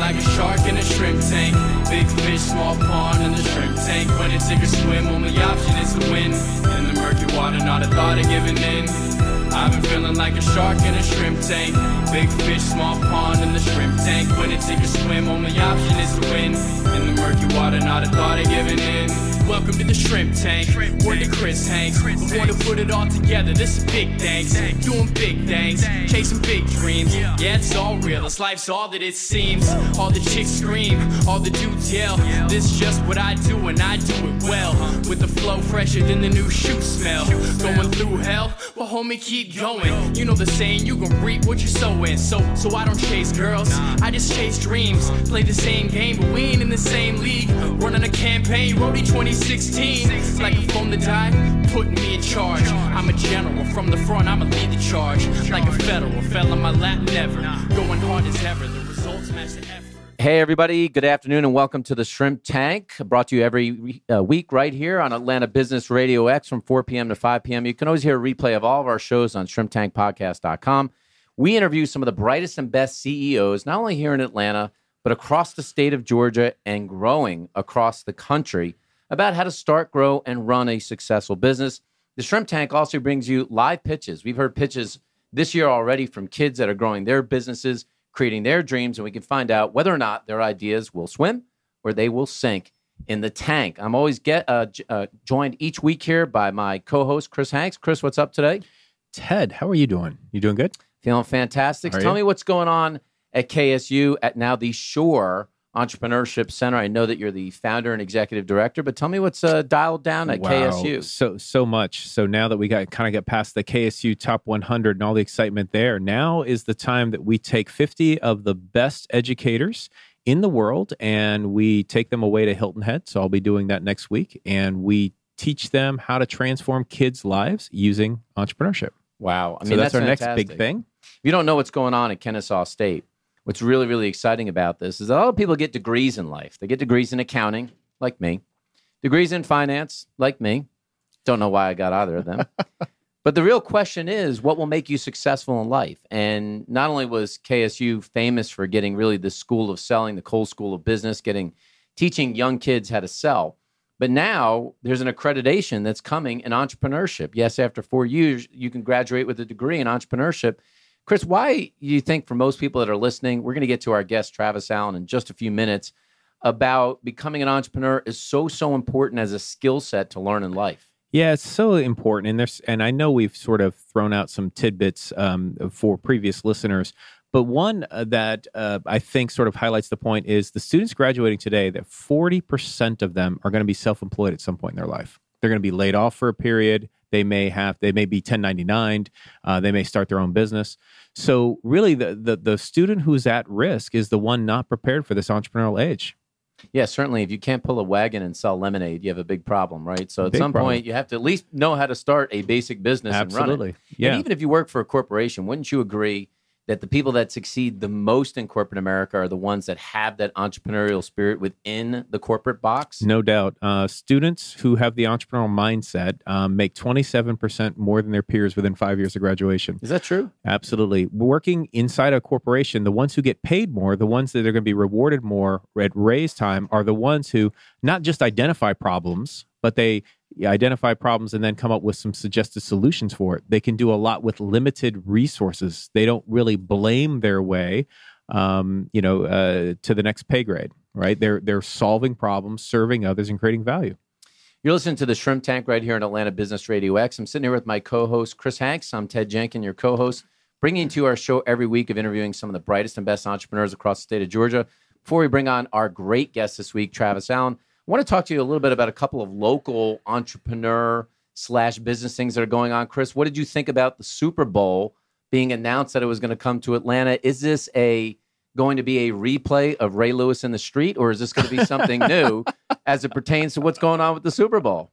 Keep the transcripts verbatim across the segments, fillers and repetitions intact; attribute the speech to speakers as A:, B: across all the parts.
A: like a shark in a shrimp tank. Big fish, small pond in the shrimp tank. When it take a swim, only option is to win. In the murky water, not a thought of giving in. I've been feeling like a shark in a shrimp tank. Big fish, small pond in the shrimp tank. When it take a swim, only option is to win. In the murky water, not a thought of giving in. Welcome to the shrimp tank. Word to Chris Hanks. We want to put it all together. This is big thanks. Doing big things. Chasing big dreams. Yeah, it's all real. This life's all that it seems. All the chicks scream. All the dudes yell. This is just what I do and I do it well. With the flow fresher than the new shoe smell. Going through hell? Well, homie, keep going. You know the saying, you gon' reap what you're sowing. So, so I don't chase girls. I just chase dreams. Play the same game, but we ain't in the same league. Running a campaign, Roadie twenty sixteen. Like a phone to die, putting me in charge. I'm a general from the front, I'ma lead the charge. Like a federal, fell on my lap never. Going hard as ever, the results match the effort.
B: Hey, everybody. Good afternoon and welcome to the Shrimp Tank, brought to you every uh, week right here on Atlanta Business Radio X from four p.m. to five p.m. You can always hear a replay of all of our shows on shrimp tank podcast dot com. We interview some of the brightest and best C E Os, not only here in Atlanta, but across the state of Georgia and growing across the country, about how to start, grow, and run a successful business. The Shrimp Tank also brings you live pitches. We've heard pitches this year already from kids that are growing their businesses, creating their dreams, and we can find out whether or not their ideas will swim or they will sink in the tank. I'm always get uh, j- uh, joined each week here by my co-host, Chris Hanks. Chris, what's up today?
C: Ted, how are you doing? You doing good?
B: Feeling fantastic.
C: Are
B: Tell
C: you?
B: me what's going on at K S U, at now the Shore Entrepreneurship Center. I know that you're the founder and executive director, but tell me what's uh, dialed down at
C: Wow.
B: K S U.
C: So so much. So now that we got kind of get past the K S U Top one hundred and all the excitement there, now is the time that we take fifty of the best educators in the world and we take them away to Hilton Head. So I'll be doing that next week, and we teach them how to transform kids' lives using entrepreneurship.
B: Wow. I mean,
C: so that's,
B: that's
C: our
B: fantastic.
C: next big thing.
B: If you don't know what's going on at Kennesaw State, what's really, really exciting about this is that a lot of people get degrees in life. They get degrees in accounting, like me. Degrees in finance, like me. Don't know why I got either of them. But the real question is, what will make you successful in life? And not only was K S U famous for getting really the school of selling, the Cole School of Business, getting teaching young kids how to sell, but now there's an accreditation that's coming in entrepreneurship. Yes, after four years, you can graduate with a degree in entrepreneurship. Chris, why do you think for most people that are listening, we're going to get to our guest, Travis Allen, in just a few minutes, about becoming an entrepreneur is so, so important as a skill set to learn in life?
C: Yeah, it's so important. And there's, and I know we've sort of thrown out some tidbits um, for previous listeners, but one uh, that uh, I think sort of highlights the point is the students graduating today, that forty percent of them are going to be self-employed at some point in their life. They're going to be laid off for a period. They may have, they may be ten ninety-nine. Uh, they may start their own business. So really the, the, the student who's at risk is the one not prepared for this entrepreneurial age.
B: Yeah, certainly. If you can't pull a wagon and sell lemonade, you have a big problem, right? So at
C: Big
B: some
C: problem.
B: point, you have to at least know how to start a basic business and run
C: Absolutely.
B: it.
C: Yeah.
B: And even if you work for a corporation, wouldn't you agree that the people that succeed the most in corporate America are the ones that have that entrepreneurial spirit within the corporate box?
C: No doubt. Uh, students who have the entrepreneurial mindset um, make twenty-seven percent more than their peers within five years of graduation.
B: Is that true?
C: Absolutely. Working inside a corporation, the ones who get paid more, the ones that are going to be rewarded more at raise time are the ones who not just identify problems, but they identify problems and then come up with some suggested solutions for it. They can do a lot with limited resources. They don't really blame their way, um, you know, uh, to the next pay grade, right? They're they're solving problems, serving others, and creating value.
B: You're listening to the Shrimp Tank right here on Atlanta Business Radio X. I'm sitting here with my co-host, Chris Hanks. I'm Ted Jenkin, your co-host, bringing to you our show every week of interviewing some of the brightest and best entrepreneurs across the state of Georgia. Before we bring on our great guest this week, Travis Allen, I want to talk to you a little bit about a couple of local entrepreneur slash business things that are going on. Chris, what did you think about the Super Bowl being announced that it was going to come to Atlanta? Is this a going to be a replay of Ray Lewis in the Street, or is this going to be something new as it pertains to what's going on with the Super Bowl?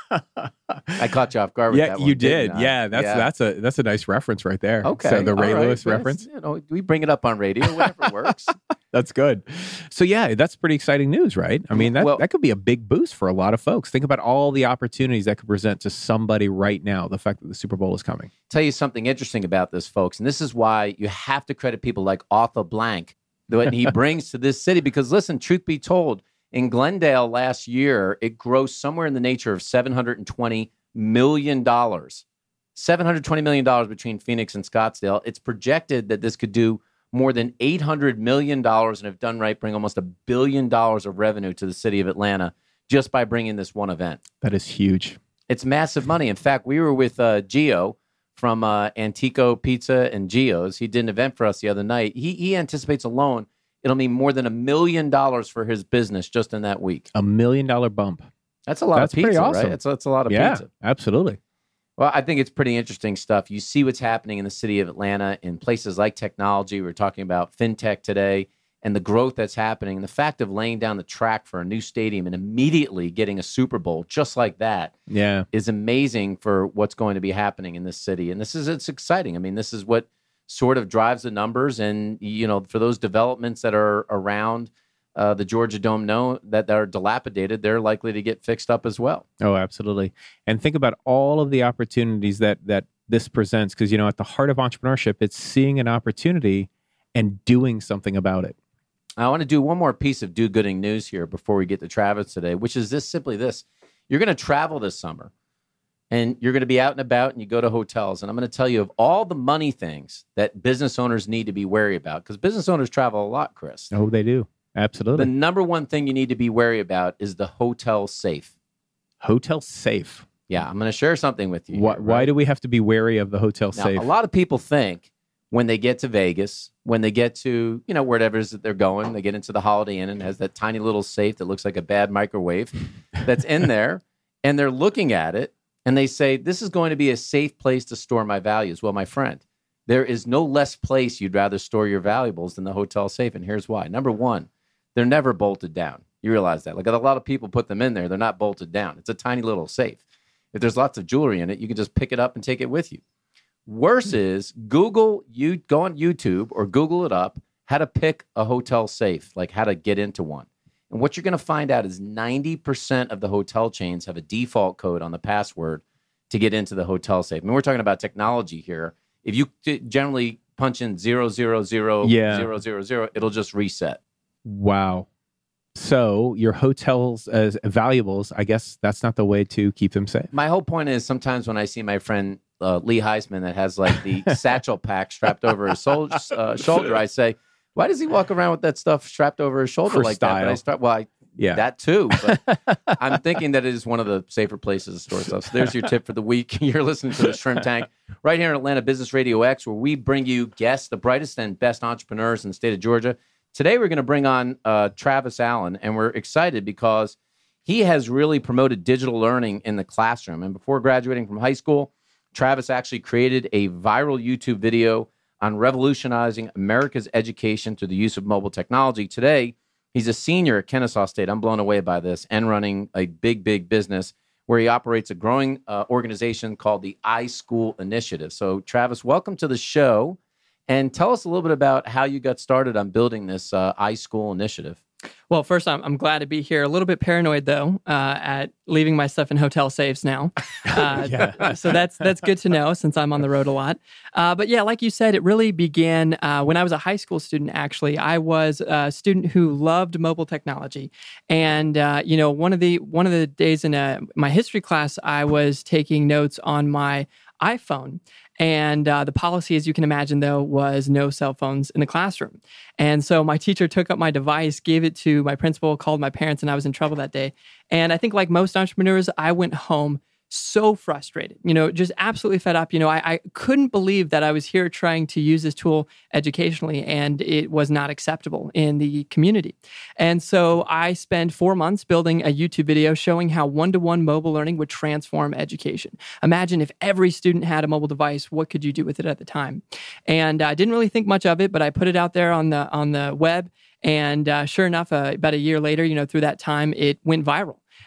B: I caught you off guard with
C: Yeah,
B: that one.
C: you did.
B: didn't I?
C: Yeah, that's
B: Yeah.
C: that's a that's a nice reference right there.
B: Okay.
C: So the Ray
B: all right.
C: Lewis
B: That's-
C: reference.
B: You know, we bring it up on radio, whatever works.
C: That's good. So yeah, that's pretty exciting news, right? I mean, that,
B: Well-
C: that could be a big boost for a lot of folks. Think about all the opportunities that could present to somebody right now, the fact that the Super Bowl is coming.
B: Tell you something interesting about this, folks, and this is why you have to credit people like Arthur Blank. that he brings to this city. Because listen, truth be told, in Glendale last year, it grossed somewhere in the nature of seven hundred twenty million dollars. seven hundred twenty million dollars between Phoenix and Scottsdale. It's projected that this could do more than eight hundred million dollars, and if done right, bring almost a billion dollars of revenue to the city of Atlanta just by bringing this one event.
C: That is huge.
B: It's massive money. In fact, we were with uh, Gio from uh, Antico Pizza and Gio's. He did an event for us the other night. He, he anticipates alone it'll mean more than a million dollars for his business just in that week.
C: A million dollar bump.
B: That's a lot
C: That's
B: of pizza,
C: pretty awesome.
B: right? It's, it's a lot of
C: Yeah,
B: pizza.
C: absolutely.
B: Well, I think it's pretty interesting stuff. You see what's happening in the city of Atlanta in places like technology. We were talking about fintech today and the growth that's happening. And the fact of laying down the track for a new stadium and immediately getting a Super Bowl just like that
C: Yeah.
B: is amazing for what's going to be happening in this city. And this is, it's exciting. I mean, this is what sort of drives the numbers. And, you know, for those developments that are around uh, the Georgia Dome know that are dilapidated, they're likely to get fixed up as well.
C: Oh, absolutely. And think about all of the opportunities that that this presents. Because, you know, at the heart of entrepreneurship, it's seeing an opportunity and doing something about it.
B: I want to do one more piece of do-gooding news here before we get to Travis today, which is this, simply this. You're going to travel this summer, and you're going to be out and about, and you go to hotels. And I'm going to tell you of all the money things that business owners need to be wary about, because business owners travel a lot, Chris.
C: Oh, they do. Absolutely.
B: The number one thing you need to be wary about is the hotel safe.
C: Hotel safe.
B: Yeah, I'm going to share something with you.
C: Why,
B: here,
C: why
B: right?
C: do we have to be wary of the hotel
B: Now,
C: safe?
B: a lot of people think when they get to Vegas, when they get to, you know, wherever it is that they're going, they get into the Holiday Inn and has that tiny little safe that looks like a bad microwave that's in there, and they're looking at it, and they say, this is going to be a safe place to store my values. Well, my friend, there is no less place you'd rather store your valuables than the hotel safe, and here's why. Number one, they're never bolted down. You realize that. Like, a lot of people put them in there. They're not bolted down. It's a tiny little safe. If there's lots of jewelry in it, you can just pick it up and take it with you. Worse is Google, you go on YouTube or Google it up, how to pick a hotel safe, like how to get into one. And what you're going to find out is ninety percent of the hotel chains have a default code on the password to get into the hotel safe. I mean, we're talking about technology here. If you generally punch in zero, zero, zero,
C: Yeah.
B: zero, zero, zero, it'll just reset.
C: Wow. So your hotels as valuables, I guess that's not the way to keep them safe.
B: My whole point is sometimes when I see my friend uh, Lee Heisman that has like the satchel pack strapped over his sol- uh, shoulder, I say, why does he walk around with that stuff strapped over his shoulder
C: For
B: like
C: style.
B: that? But I start, well, I,
C: Yeah.
B: that too. But I'm thinking that it is one of the safer places to store stuff. So there's your tip for the week. You're listening to the Shrimp Tank right here in Atlanta Business Radio X, where we bring you guests, the brightest and best entrepreneurs in the state of Georgia. Today, we're going to bring on uh, Travis Allen, and we're excited because he has really promoted digital learning in the classroom. And before graduating from high school, Travis actually created a viral YouTube video on revolutionizing America's education through the use of mobile technology. Today, he's a senior at Kennesaw State. I'm blown away by this, and running a big, big business where he operates a growing uh, organization called the iSchool Initiative. So, Travis, welcome to the show. And tell us a little bit about how you got started on building this uh, iSchool initiative.
D: Well, first, I'm, I'm glad to be here. A little bit paranoid, though, uh, at leaving my stuff in hotel safes now. Uh,
C: Yeah.
D: So that's that's good to know since I'm on the road a lot. Uh, but yeah, like you said, it really began uh, when I was a high school student, actually. I was a student who loved mobile technology. And, uh, you know, one of the one of the days in a, my history class, I was taking notes on my iPhone. And uh, the policy, as you can imagine, though, was no cell phones in the classroom. And so my teacher took up my device, gave it to my principal, called my parents, and I was in trouble that day. And I think like most entrepreneurs, I went home so frustrated, you know, just absolutely fed up. You know, I, I couldn't believe that I was here trying to use this tool educationally, and it was not acceptable in the community. And so I spent four months building a YouTube video showing how one-to-one mobile learning would transform education. Imagine if every student had a mobile device, what could you do with it at the time? And I didn't really think much of it, but I put it out there on the on the web. And uh, sure enough, uh, about a year later, you know, through that time, it went viral.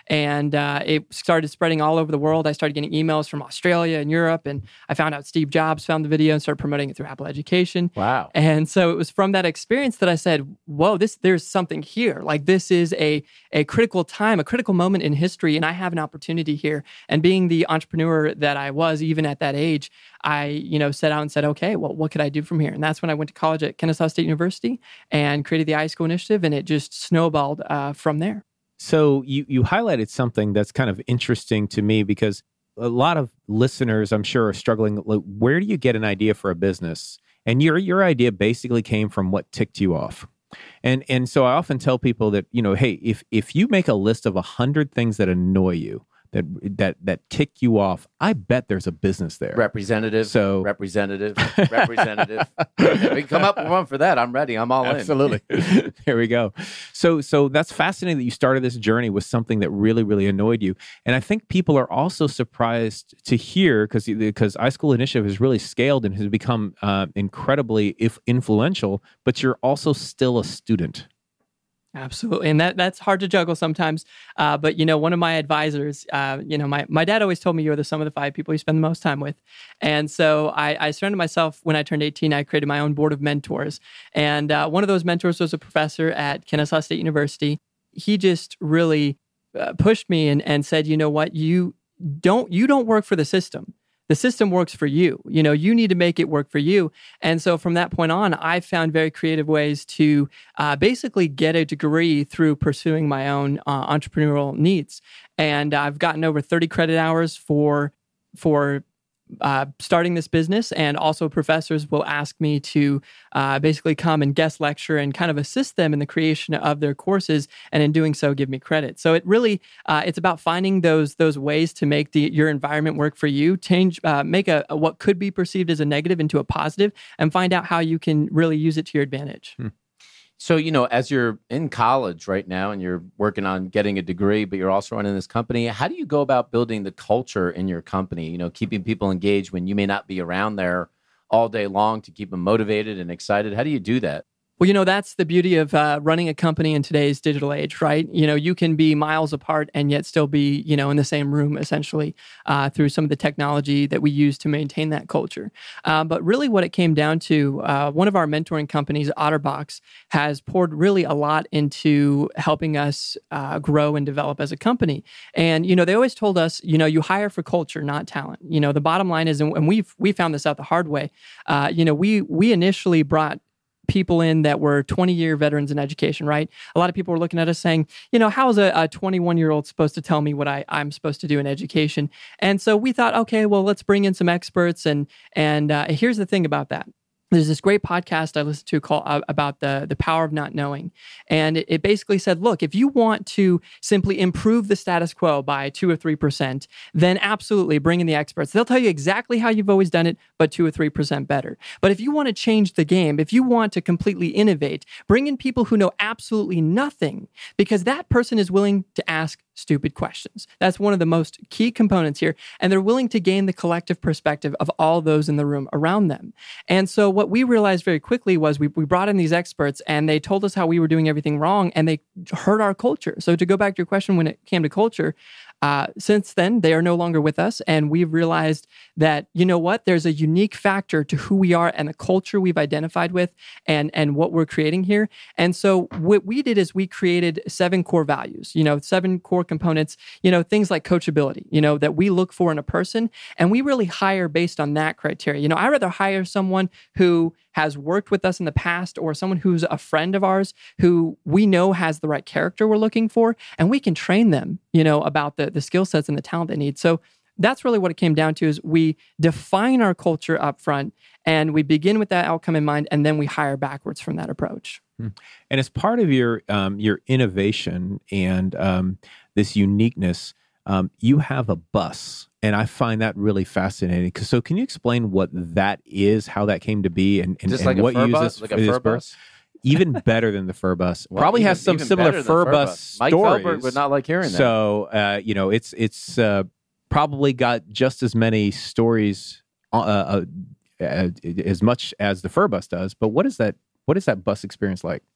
D: And uh, it started spreading all over the world. I started getting emails from Australia and Europe, and I found out Steve Jobs found the video and started promoting it through Apple Education.
B: Wow.
D: And so it was from that experience that I said, whoa, this there's something here. Like this is a, a critical time, a critical moment in history, and I have an opportunity here. And being the entrepreneur that I was, even at that age, I, you know, set out and said, okay, well, what could I do from here? And that's when I went to college at Kennesaw State University and created the iSchool Initiative, and it just snowballed uh, from there.
C: So you you highlighted something that's kind of interesting to me, because a lot of listeners, I'm sure, are struggling. Like, where do you get an idea for a business? And your your idea basically came from what ticked you off. And and so I often tell people that, you know, hey, if if you make a list of a hundred things that annoy you, that that that tick you off, I bet there's a business there.
B: Representative.
C: So
B: representative. Representative. If we can come up with one for that, I'm ready. I'm all
C: Absolutely.
B: in.
C: Absolutely. There we go. So so that's fascinating that you started this journey with something that really, really annoyed you. And I think people are also surprised to hear, because because iSchool Initiative has really scaled and has become uh, incredibly if influential, but you're also still a student.
D: Absolutely. And that that's hard to juggle sometimes. Uh, but, you know, one of my advisors, uh, you know, my, my dad always told me you're the sum of the five people you spend the most time with. And so I, I surrounded myself when I turned eighteen. I created my own board of mentors. And uh, one of those mentors was a professor at Kennesaw State University. He just really uh, pushed me and, and said, you know what, you don't you don't work for the system. The system works for you. You know, you need to make it work for you. And so from that point on, I found very creative ways to uh, basically get a degree through pursuing my own uh, entrepreneurial needs. And I've gotten over thirty credit hours for for uh, starting this business. And also professors will ask me to uh, basically come and guest lecture and kind of assist them in the creation of their courses. And in doing so, give me credit. So it really, uh, it's about finding those those ways to make the your environment work for you, change, uh, make a, a what could be perceived as a negative into a positive, and find out how you can really use it to your advantage.
C: Hmm.
B: So, you know, as you're in college right now and you're working on getting a degree, but you're also running this company, how do you go about building the culture in your company, you know, keeping people engaged when you may not be around there all day long to keep them motivated and excited? How do you do that?
D: Well, you know, that's the beauty of uh, running a company in today's digital age, right? You know, you can be miles apart and yet still be, you know, in the same room, essentially, uh, through some of the technology that we use to maintain that culture. Uh, but really what it came down to, uh, one of our mentoring companies, OtterBox, has poured really a lot into helping us uh, grow and develop as a company. And, you know, they always told us, you know, you hire for culture, not talent. You know, the bottom line is, and we've we found this out the hard way, uh, you know, we we initially brought people in that were twenty-year veterans in education, right? A lot of people were looking at us saying, you know, how is a, a twenty-one-year-old supposed to tell me what I, I'm supposed to do in education? And so we thought, okay, well, let's bring in some experts. And and uh, here's the thing about that. There's this great podcast I listened to called uh, about the the power of not knowing, and it, it basically said, look, if you want to simply improve the status quo by two or three percent, then absolutely bring in the experts. They'll tell you exactly how you've always done it, but two or three percent better. But if you want to change the game, if you want to completely innovate, bring in people who know absolutely nothing, because that person is willing to ask stupid questions. That's one of the most key components here, and they're willing to gain the collective perspective of all those in the room around them. And so what we realized very quickly was we, we brought in these experts and they told us how we were doing everything wrong, and they hurt our culture. So to go back to your question, when it came to culture, uh, since then, they are no longer with us. And we've realized that, you know what, there's a unique factor to who we are and the culture we've identified with and, and what we're creating here. And so what we did is we created seven core values, you know, seven core components, you know, things like coachability, you know, that we look for in a person. And we really hire based on that criteria. You know, I'd rather hire someone who has worked with us in the past, or someone who's a friend of ours who we know has the right character we're looking for, and we can train them, you know, about the, the skill sets and the talent they need. So that's really what it came down to, is we define our culture up front, and we begin with that outcome in mind, and then we hire backwards from that approach.
C: And as part of your um, your innovation and um, this uniqueness, um, you have a bus. And I find that really fascinating. So can you explain what that is, how that came to be, and, and,
B: Just
C: and
B: like
C: what
B: a fur
C: uses
B: bus? Like a
C: this
B: fur
C: bur-
B: bus?
C: Even better than the fur bus.
B: Well,
C: Probably
B: even-
C: has some
B: even
C: similar
B: better than
C: fur
B: fur
C: bus
B: bus. Mike
C: stories.
B: Felberg would not like hearing that.
C: So, uh, you know, it's it's uh, probably got just as many stories, uh, uh, uh, as much as the fur bus does. But what is that? What is that bus experience like?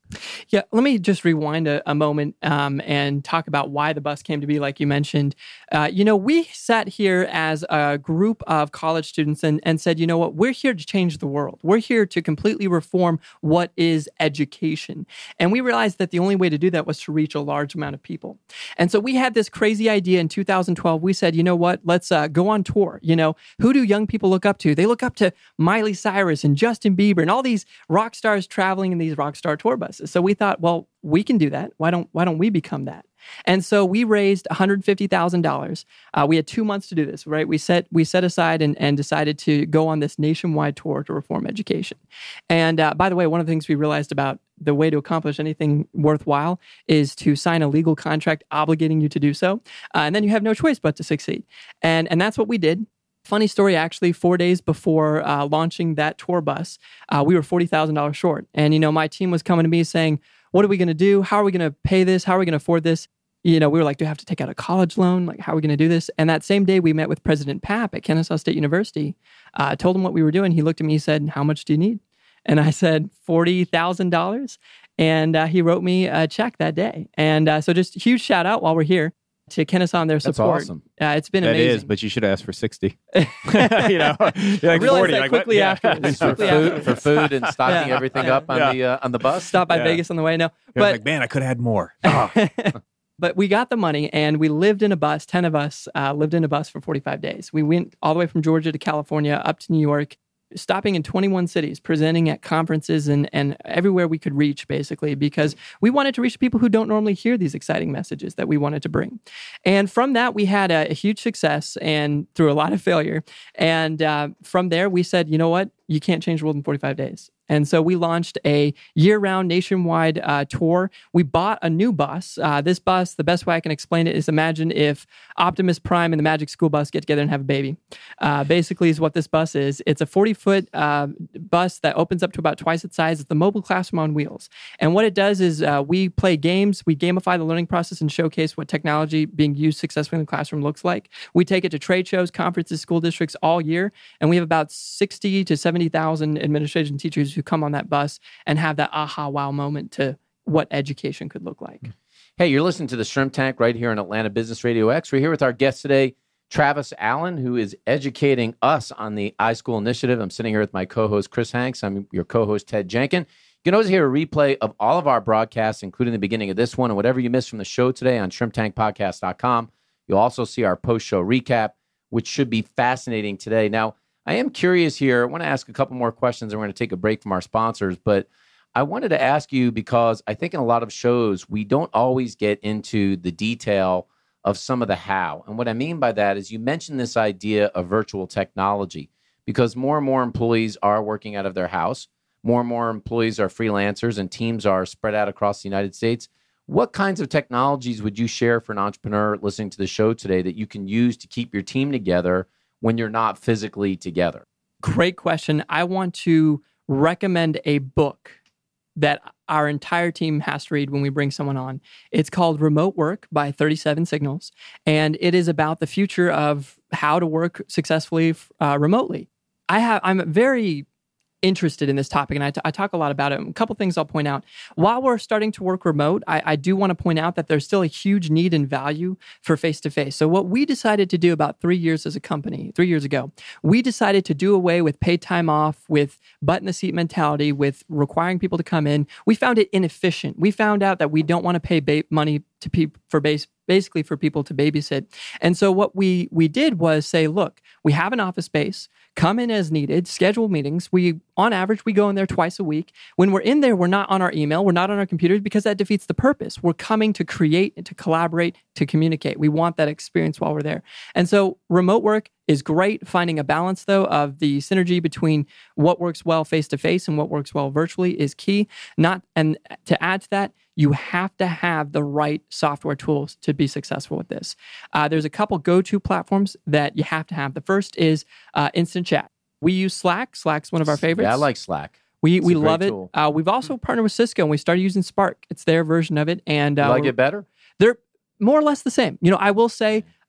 D: Yeah, let me just rewind a, a moment um, and talk about why the bus came to be, like you mentioned. Uh, you know, we sat here as a group of college students and, and said, you know what, we're here to change the world. We're here to completely reform what is education. And we realized that the only way to do that was to reach a large amount of people. And so we had this crazy idea in two thousand twelve. We said, you know what, let's uh, go on tour. You know, who do young people look up to? They look up to Miley Cyrus and Justin Bieber and all these rock stars traveling in these rock star tour buses. So we thought, well, we can do that. Why don't Why don't we become that? And so we raised one hundred fifty thousand dollars. Uh, we had two months to do this, right? We set we set aside and, and decided to go on this nationwide tour to reform education. And uh, by the way, one of the things we realized about the way to accomplish anything worthwhile is to sign a legal contract obligating you to do so. Uh, and then you have no choice but to succeed. And, and that's what we did. Funny story, actually, four days before uh, launching that tour bus, uh, we were forty thousand dollars short. And, you know, my team was coming to me saying, what are we going to do? How are we going to pay this? How are we going to afford this? You know, we were like, do we have to take out a college loan? Like, how are we going to do this? And that same day, we met with President Papp at Kennesaw State University. I uh, told him what we were doing. He looked at me, he said, how much do you need? And I said, forty thousand dollars. And uh, he wrote me a check that day. And uh, so just huge shout out while we're here to Kennesaw and their support.
B: That's awesome.
D: Uh, it's been
C: That
D: amazing.
C: is, but you should ask for sixty. you know, you're like
D: I realized
C: forty,
D: that
C: like,
D: quickly
C: what? Yeah.
D: afterwards.
B: for
D: Quickly
B: food,
D: afterwards.
B: for food and stocking
D: Yeah.
B: everything
D: Yeah.
B: up on
C: Yeah.
B: the uh, on the bus.
D: Stop by
C: Yeah.
D: Vegas on the way. No,
C: You're
D: but
C: like, man, I could have had more. Oh.
D: but we got the money and we lived in a bus. Ten of us uh, lived in a bus for forty-five days. We went all the way from Georgia to California, up to New York, stopping in twenty-one cities, presenting at conferences and, and everywhere we could reach, basically, because we wanted to reach people who don't normally hear these exciting messages that we wanted to bring. And from that, we had a, a huge success and through a lot of failure. And uh, from there, we said, you know what? You can't change the world in forty-five days. And so we launched a year-round nationwide uh, tour. We bought a new bus. Uh, this bus, the best way I can explain it is imagine if Optimus Prime and the Magic School Bus get together and have a baby. Uh, basically is what this bus is. It's a forty-foot uh, bus that opens up to about twice its size. It's the mobile classroom on wheels. And what it does is uh, we play games, we gamify the learning process and showcase what technology being used successfully in the classroom looks like. We take it to trade shows, conferences, school districts all year. And we have about sixty to seventy thousand administration teachers who come on that bus and have that aha wow moment to what education could look like.
B: Hey, you're listening to the Shrimp Tank right here on Atlanta Business Radio X. We're here with our guest today, Travis Allen, who is educating us on the iSchool initiative. I'm sitting here with my co-host, Chris Hanks. I'm your co-host, Ted Jenkin. You can always hear a replay of all of our broadcasts, including the beginning of this one, and whatever you missed from the show today on shrimp tank podcast dot com. You'll also see our post-show recap, which should be fascinating today. Now, I am curious here. I want to ask a couple more questions, and we're going to take a break from our sponsors. But I wanted to ask you because I think in a lot of shows, we don't always get into the detail of some of the how. And what I mean by that is you mentioned this idea of virtual technology because more and more employees are working out of their house. More and more employees are freelancers and teams are spread out across the United States. What kinds of technologies would you share for an entrepreneur listening to the show today that you can use to keep your team together when you're not physically together?
D: Great question. I want to recommend a book that our entire team has to read when we bring someone on. It's called Remote Work by thirty-seven Signals, and it is about the future of how to work successfully uh, remotely. I have, I'm very interested in this topic, and I, t- I talk a lot about it. A couple things I'll point out. While we're starting to work remote, I, I do want to point out that there's still a huge need and value for face-to-face. So what we decided to do about three years as a company, three years ago, we decided to do away with paid time off, with butt-in-the-seat mentality, with requiring people to come in. We found it inefficient. We found out that we don't want to pay ba- money to people for base basically for people to babysit. And so what we we did was say, look, we have an office space, come in as needed, schedule meetings. We, on average, we go in there twice a week. When we're in there, we're not on our email, we're not on our computers because that defeats the purpose. We're coming to create, to collaborate, to communicate. We want that experience while we're there. And so remote work is great. Finding a balance, though, of the synergy between what works well face-to-face and what works well virtually is key. Not, and to add to that, you have to have the right software tools to be successful with this. Uh, there's a couple go-to platforms that you have to have. The first is uh, Instant Chat. We use Slack. Slack's one of our favorites.
B: Yeah, I like Slack.
D: We
B: It's
D: we
B: a great
D: love it.
B: tool.
D: Uh, we've also partnered with Cisco, and we started using Spark. It's their version of it, and uh,
B: You like
D: we're-
B: it better?
D: they're more or less the same. You know, I will say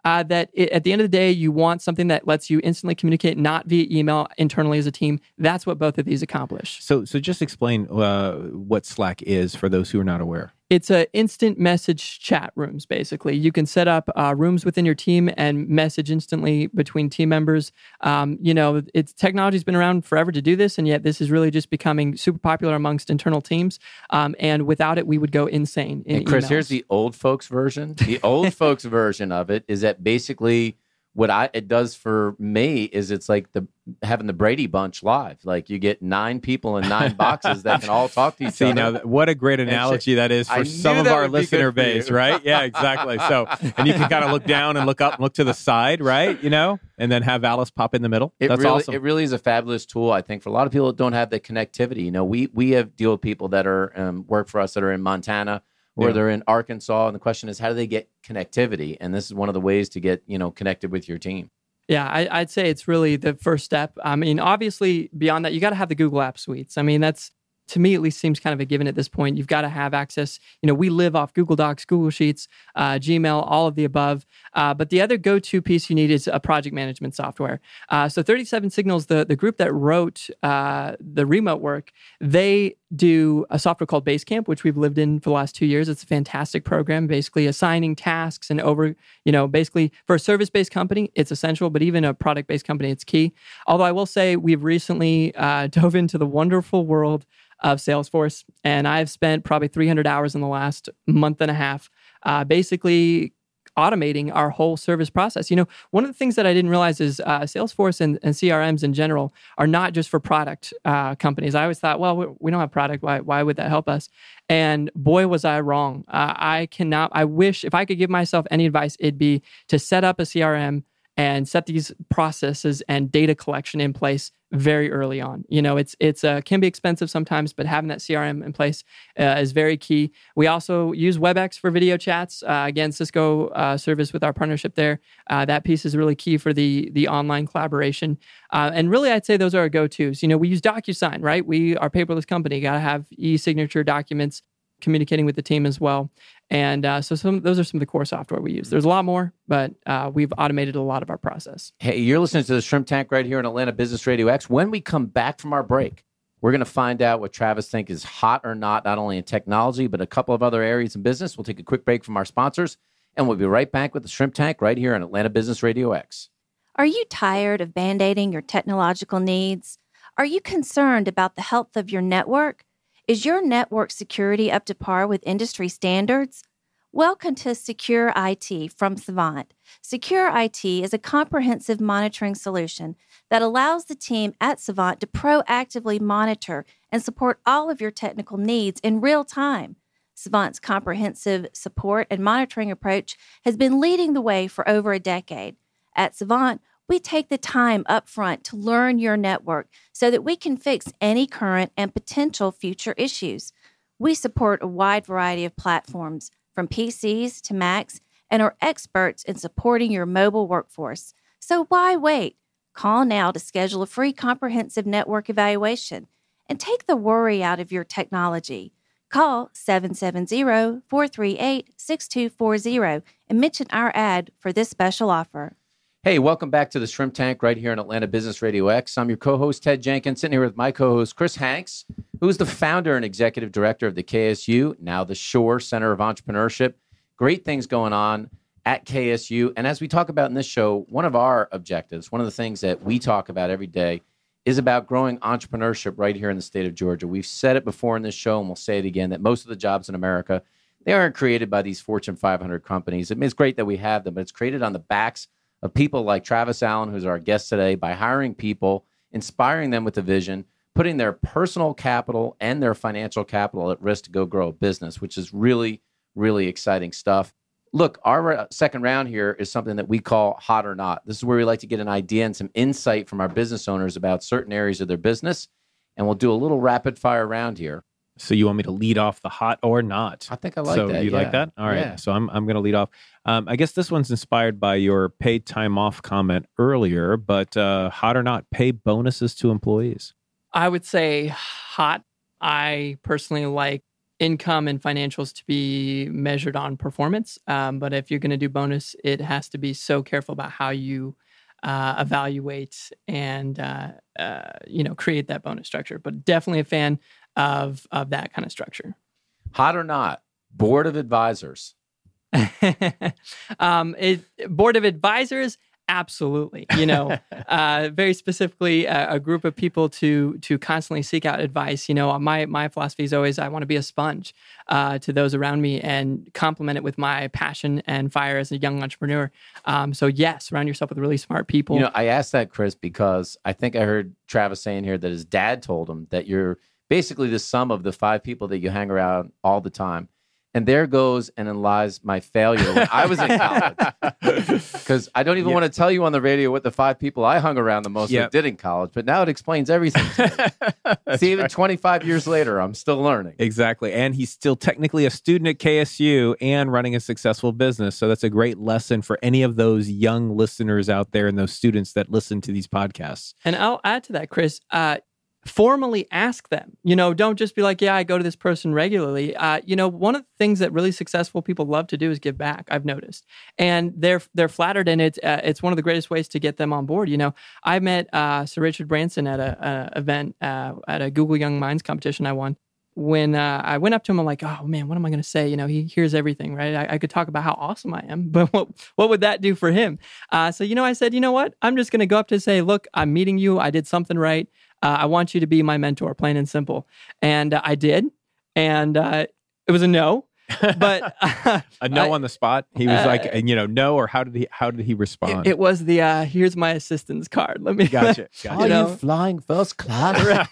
D: uh, that it, at the end of the day, you want something that lets you instantly communicate, not via email, internally as a team. That's what both of these accomplish.
C: So, so just explain uh, what Slack is for those who are not aware.
D: It's a instant message chat rooms, basically. You can set up uh, rooms within your team and message instantly between team members. Um, you know, it's technology's been around forever to do this, and yet this is really just becoming super popular amongst internal teams. Um, and without it, we would go insane in
B: And Chris,
D: emails.
B: here's the old folks version. The old folks version of it is that basically what I it does for me is it's like the having the Brady Bunch live. Like you get nine people in nine boxes that can all talk to each
C: See,
B: other.
C: now, what a great analogy that is
B: I
C: for
B: knew
C: some of
B: that
C: our
B: would be
C: listener
B: good for you.
C: base, right? Yeah, exactly. So, and you can kind of look down and look up and look to the side, right? You know, and then have Alice pop in the middle.
B: It
C: That's
B: really,
C: awesome.
B: It really is a fabulous tool, I think, for a lot of people that don't have the connectivity. You know, we we have deal with people that are um, work for us that are in Montana or
C: Yeah.
B: they're in Arkansas, and the question is, how do they get connectivity? And this is one of the ways to get you know connected with your team.
D: Yeah, I, I'd say it's really the first step. I mean, obviously, beyond that, you got to have the Google App Suites. I mean, that's, to me, at least seems kind of a given at this point. You've got to have access. You know, we live off Google Docs, Google Sheets, uh, Gmail, all of the above. Uh, but the other go-to piece you need is a project management software. Uh, so thirty-seven Signals, the, the group that wrote uh, the remote work, they do a software called Basecamp, which we've lived in for the last two years. It's a fantastic program, basically assigning tasks and over, you know, basically for a service-based company, it's essential, but even a product-based company, it's key. Although I will say we've recently uh, dove into the wonderful world of Salesforce, and I've spent probably three hundred hours in the last month and a half, uh, basically automating our whole service process. You know, one of the things that I didn't realize is uh, Salesforce and, and C R Ms in general are not just for product uh, companies. I always thought, well, we, we don't have product. Why, why would that help us? And boy, was I wrong. Uh, I cannot, I wish if I could give myself any advice, it'd be to set up a C R M and set these processes and data collection in place very early on. You know, it's it's uh, can be expensive sometimes, but having that C R M in place uh, is very key. We also use WebEx for video chats. Uh, again, Cisco uh, service with our partnership there. Uh, that piece is really key for the the online collaboration. Uh, and really, I'd say those are our go-tos. You know, we use DocuSign, right? We are a paperless company. Got to have e-signature documents communicating with the team as well. And uh, so some those are some of the core software we use. There's a lot more, but uh, we've automated a lot of our process.
B: Hey, you're listening to the Shrimp Tank right here on Atlanta Business Radio X. When we come back from our break, we're going to find out what Travis thinks is hot or not, not only in technology, but a couple of other areas in business. We'll take a quick break from our sponsors, and we'll be right back with the Shrimp Tank right here on Atlanta Business Radio X.
E: Are you tired of band-aiding your technological needs? Are you concerned about the health of your network? Is your network security up to par with industry standards? Welcome to Secure I T from Savant. Secure I T is a comprehensive monitoring solution that allows the team at Savant to proactively monitor and support all of your technical needs in real time. Savant's comprehensive support and monitoring approach has been leading the way for over a decade. At Savant, we take the time up front to learn your network so that we can fix any current and potential future issues. We support a wide variety of platforms, from P Cs to Macs, and are experts in supporting your mobile workforce. So why wait? Call now to schedule a free comprehensive network evaluation and take the worry out of your technology. Call seven seven zero, four three eight, six two four zero and mention our ad for this special offer.
B: Hey, welcome back to the Shrimp Tank right here on Atlanta Business Radio X. I'm your co-host, Ted Jenkins, sitting here with my co-host, Chris Hanks, who's the founder and executive director of the K S U, now the Shore Center of Entrepreneurship. Great things going on at K S U. And as we talk about in this show, one of our objectives, one of the things that we talk about every day is about growing entrepreneurship right here in the state of Georgia. We've said it before in this show, and we'll say it again, that most of the jobs in America, they aren't created by these Fortune five hundred companies. I mean, it's great that we have them, but it's created on the backs of people like Travis Allen, who's our guest today, by hiring people, inspiring them with a vision, putting their personal capital and their financial capital at risk to go grow a business, which is really, really exciting stuff. Look, our second round here is something that we call Hot or Not. This is where we like to get an idea and some insight from our business owners about certain areas of their business, and we'll do a little rapid fire round here.
C: So you want me to lead off the hot or not?
B: I think I like
C: so
B: that.
C: So you
B: yeah.
C: like that? All right.
B: Yeah.
C: So I'm I'm going to lead off. Um, I guess this one's inspired by your paid time off comment earlier, but uh, hot or not, pay bonuses to employees.
D: I would say hot. I personally like income and financials to be measured on performance. Um, but if you're going to do bonus, it has to be so careful about how you uh, evaluate and uh, uh, you know create that bonus structure. But definitely a fan of of that kind of structure.
B: Hot or not, board of advisors.
D: um, it, board of advisors. Absolutely. You know, uh, very specifically, uh, a group of people to to constantly seek out advice. You know, my my philosophy is always I want to be a sponge uh, to those around me and complement it with my passion and fire as a young entrepreneur. Um, so yes, surround yourself with really smart people.
B: You know, I asked that, Chris, because I think I heard Travis saying here that his dad told him that you're basically the sum of the five people that you hang around all the time. And there goes and then lies my failure when I was in college. Because I don't even yeah. want to tell you on the radio what the five people I hung around the most yep. with did in college, but now it explains everything to me. See, even right. twenty-five years later, I'm still learning.
C: Exactly. And he's still technically a student at K S U and running a successful business. So that's a great lesson for any of those young listeners out there and those students that listen to these podcasts.
D: And I'll add to that, Chris. Uh, Formally ask them, you know, don't just be like, yeah, I go to this person regularly. Uh, you know, one of the things that really successful people love to do is give back, I've noticed. And they're they're flattered, and it's, uh, it's one of the greatest ways to get them on board. You know, I met uh, Sir Richard Branson at a, a event, uh, at a Google Young Minds competition I won. When uh, I went up to him, I'm like, oh man, what am I going to say? You know, he hears everything, right? I, I could talk about how awesome I am, but what what would that do for him? Uh, so, you know, I said, you know what? I'm just going to go up to say, look, I'm meeting you. I did something right. Uh, I want you to be my mentor, plain and simple. And uh, I did. And uh, it was a no. But uh,
C: a no
D: I,
C: on the spot. He was uh, like, you know, no, or how did he? How did he respond?
D: It, it was the uh, here's my assistant's card. Let me.
C: Gotcha. gotcha.
B: Are
D: you, know?
B: you flying first class?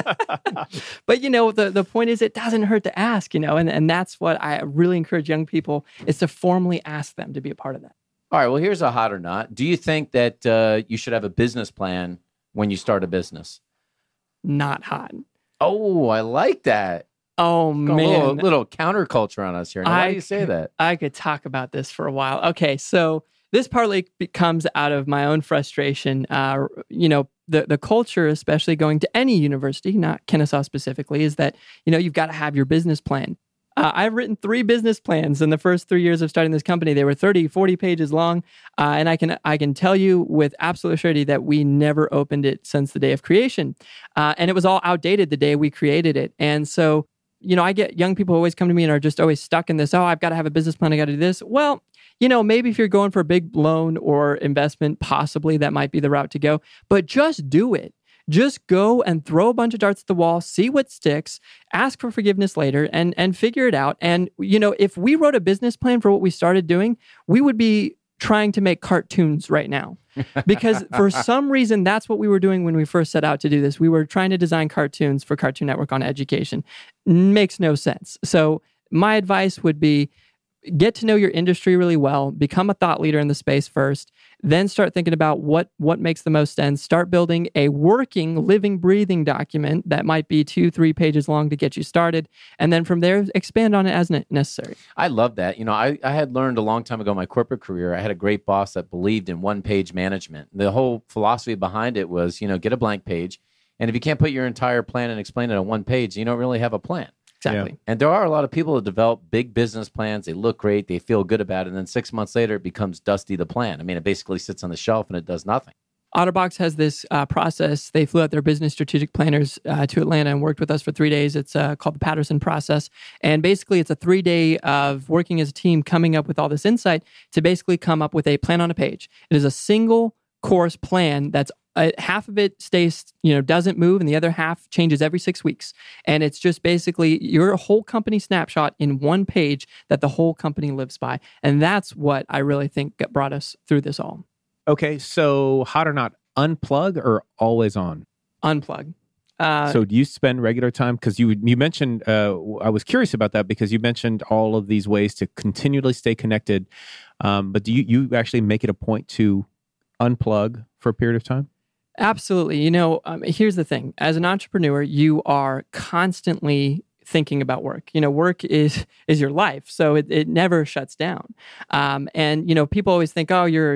D: But you know, the the point is, it doesn't hurt to ask. You know, and and that's what I really encourage young people is to formally ask them to be a part of that.
B: All right. Well, here's a hot or not. Do you think that uh, you should have a business plan when you start a business?
D: Not hot.
B: Oh, I like that.
D: Oh, man.
B: A little, little counterculture on us here. Now,
D: I,
B: why do you say that?
D: I could talk about this for a while. Okay, so this partly comes out of my own frustration. Uh, you know, the, the culture, especially going to any university, not Kennesaw specifically, is that, you know, you've got to have your business plan. Uh, I've written three business plans in the first three years of starting this company. They were thirty, forty pages long. Uh, and I can I can tell you with absolute surety that we never opened it since the day of creation. Uh, and it was all outdated the day we created it. And so, you know, I get young people who always come to me and are just always stuck in this, oh, I've got to have a business plan, I got to do this. Well, you know, maybe if you're going for a big loan or investment, possibly that might be the route to go. But just do it. Just go and throw a bunch of darts at the wall, see what sticks, ask for forgiveness later, and and figure it out. And, you know, if we wrote a business plan for what we started doing, we would be trying to make cartoons right now. Because for some reason, that's what we were doing when we first set out to do this. We were trying to design cartoons for Cartoon Network on education. Makes no sense. So my advice would be, get to know your industry really well, become a thought leader in the space first, then start thinking about what, what makes the most sense. Start building a working, living, breathing document that might be two, three pages long to get you started. And then from there, expand on it as necessary.
B: I love that. You know, I, I had learned a long time ago in my corporate career, I had a great boss that believed in one-page management. The whole philosophy behind it was, you know, get a blank page. And if you can't put your entire plan and explain it on one page, you don't really have a plan.
D: Exactly.
B: Yeah. And there are a lot of people that develop big business plans. They look great. They feel good about it. And then six months later, it becomes Dusty the plan. I mean, it basically sits on the shelf and it does nothing.
D: OtterBox has this uh, process. They flew out their business strategic planners uh, to Atlanta and worked with us for three days. It's uh, called the Patterson process. And basically, it's a three day of working as a team, coming up with all this insight to basically come up with a plan on a page. It is a single course plan that's Uh, half of it stays, you know, doesn't move, and the other half changes every six weeks. And it's just basically your whole company snapshot in one page that the whole company lives by. And that's what I really think brought us through this all.
C: Okay, so hot or not, unplug or always on?
D: Unplug. Uh,
C: so do you spend regular time? Because you you mentioned, uh, I was curious about that because you mentioned all of these ways to continually stay connected. Um, but do you, you actually make it a point to unplug for a period of time?
D: Absolutely. You know, um, here's the thing. As an entrepreneur, you are constantly thinking about work. You know, work is is your life, so it, it never shuts down. Um, and, you know, people always think, oh, you're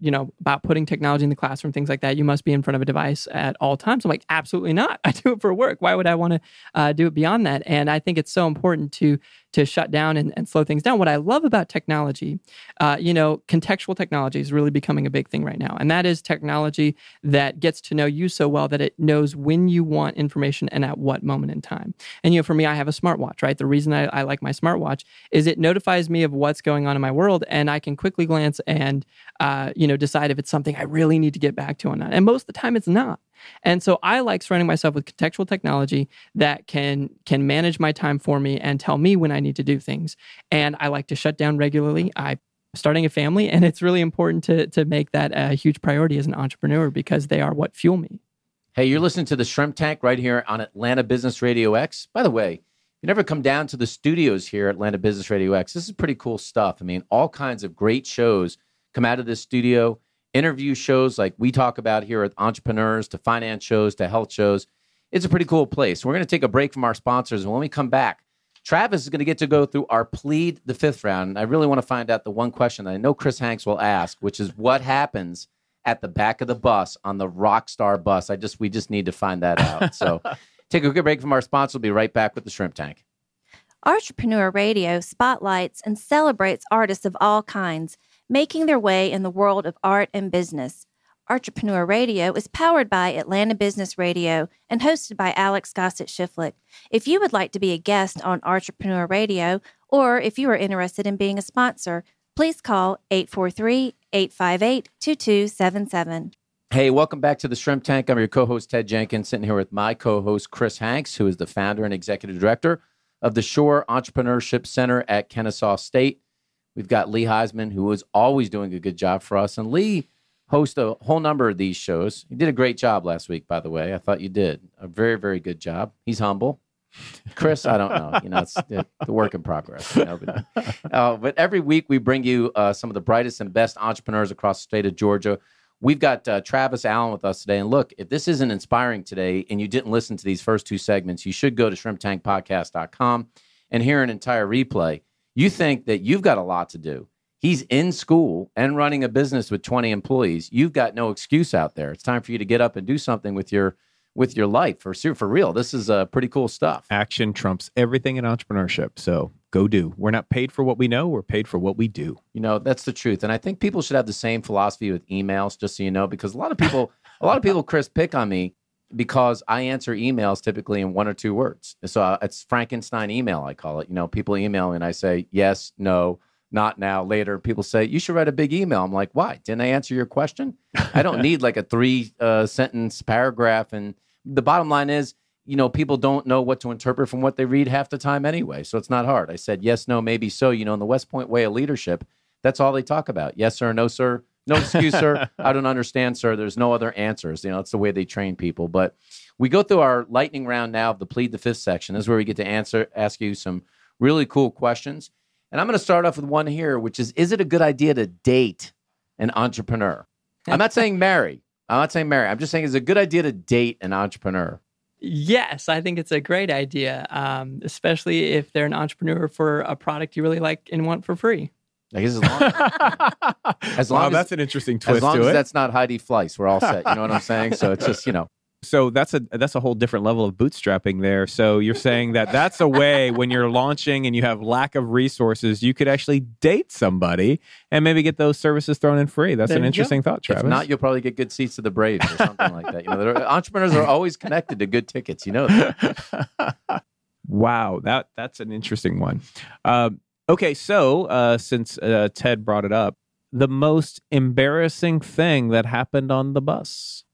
D: you know, about putting technology in the classroom, things like that. You must be in front of a device at all times. I'm like, absolutely not. I do it for work. Why would I want to uh, do it beyond that? And I think it's so important to to shut down and, and slow things down. What I love about technology, uh, you know, contextual technology is really becoming a big thing right now. And that is technology that gets to know you so well that it knows when you want information and at what moment in time. And, you know, for me, I have a smartwatch, right? The reason I, I like my smartwatch is it notifies me of what's going on in my world, and I can quickly glance and, uh, you know, decide if it's something I really need to get back to or not. And most of the time it's not. And so I like surrounding myself with contextual technology that can can manage my time for me and tell me when I need to do things. And I like to shut down regularly. I'm starting a family, and it's really important to to make that a huge priority as an entrepreneur because they are what fuel me.
B: Hey, you're listening to the Shrimp Tank right here on Atlanta Business Radio X. By the way, you never come down to the studios here at Atlanta Business Radio X. This is pretty cool stuff. I mean, all kinds of great shows come out of this studio. Interview shows like we talk about here with entrepreneurs, to finance shows, to health shows. It's a pretty cool place. We're going to take a break from our sponsors. And when we come back, Travis is going to get to go through our Plead the Fifth round. And I really want to find out the one question that I know Chris Hanks will ask, which is what happens at the back of the bus on the Rockstar bus. I just We just need to find that out. So take a quick break from our sponsor. We'll be right back with the Shrimp Tank.
E: Entrepreneur Radio spotlights and celebrates artists of all kinds, making their way in the world of art and business. Entrepreneur Radio is powered by Atlanta Business Radio and hosted by Alex Gossett Shiflett. If you would like to be a guest on Entrepreneur Radio, or if you are interested in being a sponsor, please call eight four three, eight five eight, two two seven seven.
B: Hey, welcome back to the Shrimp Tank. I'm your co-host, Ted Jenkins, sitting here with my co-host, Chris Hanks, who is the founder and executive director of the Shore Entrepreneurship Center at Kennesaw State. We've got Lee Heisman, who is always doing a good job for us. And Lee hosts a whole number of these shows. You did a great job last week, by the way. I thought you did a very, very good job. He's humble. Chris, I don't know. You know, it's the work in progress. You know, but, uh, but every week we bring you uh, some of the brightest and best entrepreneurs across the state of Georgia. We've got uh, Travis Allen with us today. And look, if this isn't inspiring today and you didn't listen to these first two segments, you should go to shrimp tank podcast dot com and hear an entire replay. You think that you've got a lot to do. He's in school and running a business with twenty employees. You've got no excuse out there. It's time for you to get up and do something with your with your life. For for real, this is uh, pretty cool stuff.
C: Action trumps everything in entrepreneurship. So go do. We're not paid for what we know. We're paid for what we do.
B: You know, that's the truth. And I think people should have the same philosophy with emails, just so you know, because a lot of people, a lot of people, Chris, pick on me because I answer emails typically in one or two words. So uh, it's Frankenstein email, I call it. You know, people email me and I say, yes, no, not now, later. People say, you should write a big email. I'm like, why? Didn't I answer your question? I don't need like a three uh, sentence paragraph. And the bottom line is, you know, people don't know what to interpret from what they read half the time anyway. So it's not hard. I said, yes, no, maybe so. You know, in the West Point way of leadership, that's all they talk about. Yes, sir, no, sir. No excuse, sir. I don't understand, sir. There's no other answers. You know, it's the way they train people. But we go through our lightning round now of the Plead the Fifth section. This is where we get to answer, ask you some really cool questions. And I'm going to start off with one here, which is, is it a good idea to date an entrepreneur? I'm not saying marry. I'm not saying marry. I'm just saying, is it a good idea to date an entrepreneur?
D: Yes, I think it's a great idea, um, especially if they're an entrepreneur for a product you really like and want for free.
B: I guess as long, as, long
C: wow,
B: as
C: that's an interesting twist
B: as long
C: to
B: as
C: it.
B: that's not Heidi Fleiss, we're all set. You know what I'm saying? So it's just, you know.
C: So that's a that's a whole different level of bootstrapping there. So you're saying that that's a way when you're launching and you have lack of resources, you could actually date somebody and maybe get those services thrown in free. That's
D: There
C: an
D: you
C: interesting
D: go.
C: thought, Travis.
B: If not, you'll probably get good seats to the Braves or something like that. You know, there are- entrepreneurs are always connected to good tickets. You know that.
C: Wow, that that's an interesting one. Um, okay, so uh, since uh, Ted brought it up, the most embarrassing thing that happened on the bus.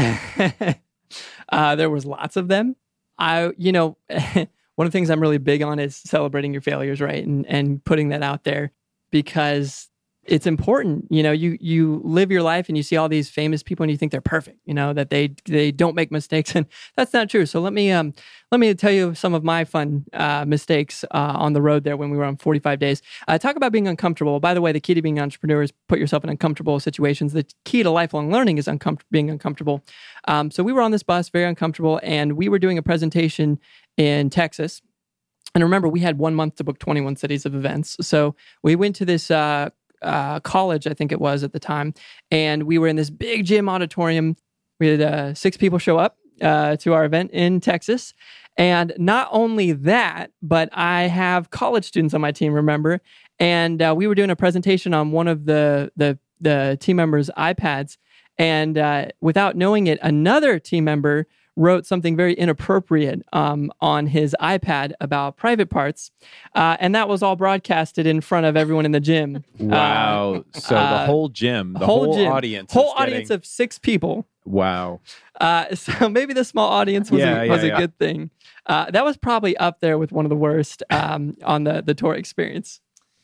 D: uh, there was lots of them. I, you know, one of the things I'm really big on is celebrating your failures, right? And and putting that out there because it's important. You know, you you live your life and you see all these famous people and you think they're perfect, you know, that they they don't make mistakes, and that's not true. So let me um let me tell you some of my fun uh, mistakes uh, on the road there when we were on forty-five days. Uh, talk about being uncomfortable. By the way, the key to being an entrepreneur is put yourself in uncomfortable situations. The key to lifelong learning is uncom- being uncomfortable. Um, so we were on this bus, very uncomfortable, and we were doing a presentation in Texas. And remember, we had one month to book twenty-one cities of events. So we went to this uh, uh, college, I think it was at the time. And we were in this big gym auditorium. We had uh, six people show up uh, to our event in Texas. And not only that, but I have college students on my team, remember? And uh, we were doing a presentation on one of the the, the team members' iPads. And uh, without knowing it, another team member wrote something very inappropriate um, on his iPad about private parts. Uh, and that was all broadcasted in front of everyone in the gym.
C: Wow.
D: Uh,
C: so the
D: uh,
C: whole gym, the whole,
D: whole gym,
C: audience.
D: Whole
C: is getting...
D: audience of six people.
C: Wow.
D: Uh, so maybe the small audience was,
C: Yeah,
D: a,
C: yeah,
D: was a
C: yeah.
D: good thing. Uh, that was probably up there with one of the worst um, on the, the tour experience.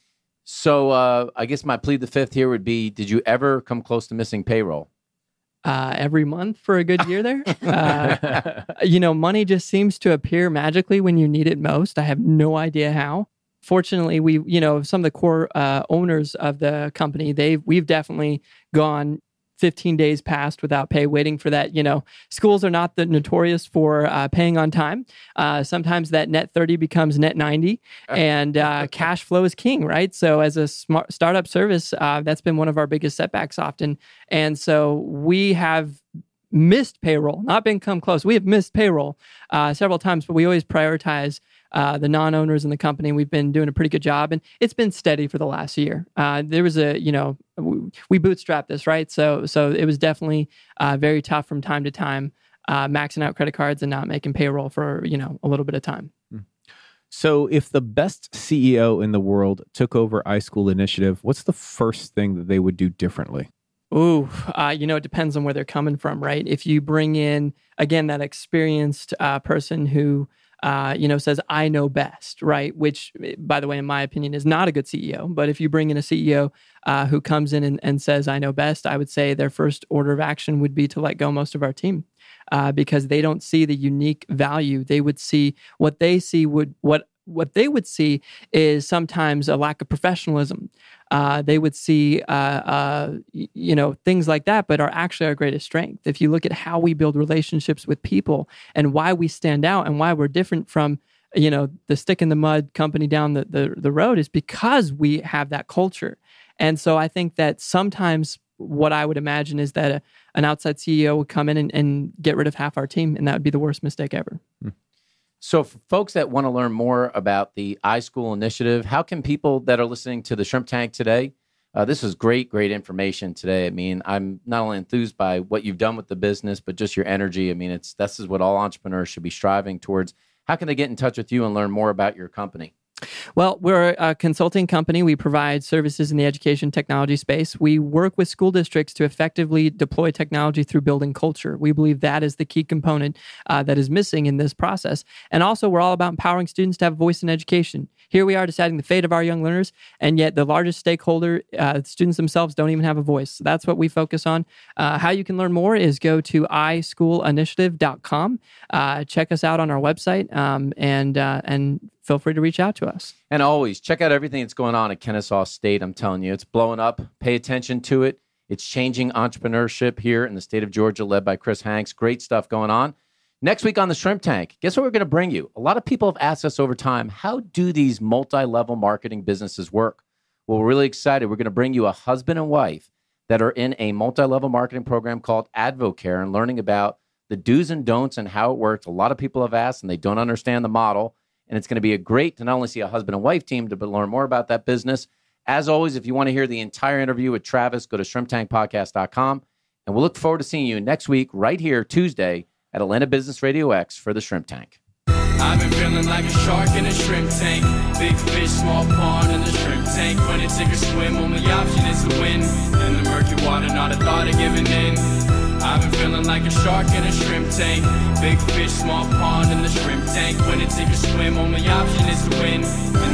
B: So uh, I guess my plead the fifth here would be, did you ever come close to missing payroll?
D: Uh, every month for a good year there. Uh, you know, money just seems to appear magically when you need it most. I have no idea how. Fortunately, we, you know, some of the core uh, owners of the company, they've, we've definitely gone fifteen days past without pay, waiting for that. You know, schools are not the notorious for uh, paying on time. Uh, sometimes that net thirty becomes net ninety, and uh, cash flow is king, right? So as a smart startup service, uh, that's been one of our biggest setbacks often. And so we have missed payroll, not been come close. We have missed payroll uh, several times, but we always prioritize uh, the non-owners in the company. We've been doing a pretty good job, and it's been steady for the last year. Uh, there was a, you know, we, we bootstrapped this, right? So, so it was definitely uh, very tough from time to time, uh, maxing out credit cards and not making payroll for, you know, a little bit of time.
C: So if the best C E O in the world took over iSchool Initiative, what's the first thing that they would do differently?
D: Ooh, uh, you know, it depends on where they're coming from, right? If you bring in, again, that experienced uh, person who, uh, you know, says, I know best, right? Which, by the way, in my opinion, is not a good C E O. But if you bring in a C E O uh, who comes in and, and says, I know best, I would say their first order of action would be to let go most of our team uh, because they don't see the unique value. They would see what they see would, what What they would see is sometimes a lack of professionalism. Uh, they would see, uh, uh, y- you know, things like that, but are actually our greatest strength. If you look at how we build relationships with people and why we stand out and why we're different from, you know, the stick in the mud company down the, the, the road is because we have that culture. And so I think that sometimes what I would imagine is that a, an outside C E O would come in and, and get rid of half our team, and that would be the worst mistake ever.
C: Hmm.
B: So for folks that want to learn more about the iSchool initiative, how can people that are listening to the Shrimp Tank today, uh, this is great, great information today. I mean, I'm not only enthused by what you've done with the business, but just your energy. I mean, it's this is what all entrepreneurs should be striving towards. How can they get in touch with you and learn more about your company?
D: Well, we're a consulting company. We provide services in the education technology space. We work with school districts to effectively deploy technology through building culture. We believe that is the key component uh, that is missing in this process. And also, we're all about empowering students to have a voice in education. Here we are deciding the fate of our young learners, and yet the largest stakeholder, uh, students themselves, don't even have a voice. So that's what we focus on. Uh, how you can learn more is go to i school initiative dot com. Uh, check us out on our website, um, and uh, and feel free to reach out to us.
B: And always check out everything that's going on at Kennesaw State. I'm telling you, it's blowing up. Pay attention to it. It's changing entrepreneurship here in the state of Georgia, led by Chris Hanks. Great stuff going on. Next week on the Shrimp Tank, guess what we're going to bring you? A lot of people have asked us over time, how do these multi-level marketing businesses work? Well, we're really excited. We're going to bring you a husband and wife that are in a multi-level marketing program called Advocare and learning about the do's and don'ts and how it works. A lot of people have asked and they don't understand the model. And it's going to be a great to not only see a husband and wife team, but learn more about that business. As always, if you want to hear the entire interview with Travis, go to shrimp tank podcast dot com. And we'll look forward to seeing you next week, right here, Tuesday, at Atlanta Business Radio X for the Shrimp Tank.
A: I've been feeling like a shark in a shrimp tank. Big fish, small pond in the shrimp tank. When it take a swim, only option is to win. In the murky water, not a thought of giving in. I've been feeling like a shark in a shrimp tank. Big fish, small pond in the shrimp tank. When it take a swim, only option is to win.